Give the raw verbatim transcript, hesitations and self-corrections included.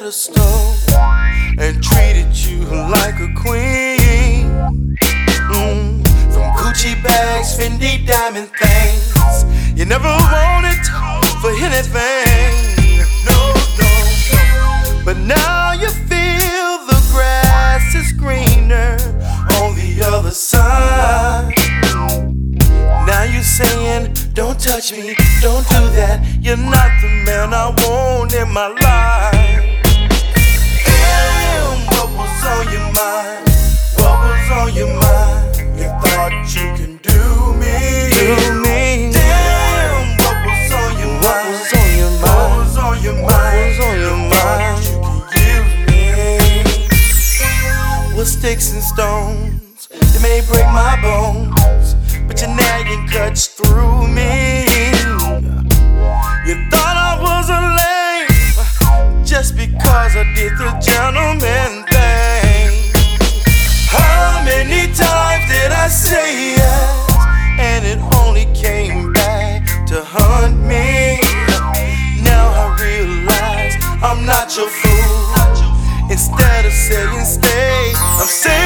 pedestal and treated you like a queen. Mm. From Gucci bags, Fendi diamond things, you never wanted for anything. No, no, no. But now you feel the grass is greener on the other side. Now you saying, don't touch me, don't do that. You're not the man I want in my life. Damn, what was on your mind? What was on your mind? You thought you can do me. Do me. Damn, what was on your mind? What was on your mind? What was on your mind? What was on your mind? You can give me. What sticks and stones, they may break my bones, but your nagging cuts through me. You thought I was a lame just because I did the gentleman thing. How many times did I say yes, and it only came back to haunt me? Now I realize I'm not your fool. Instead of saying stay, I'm saying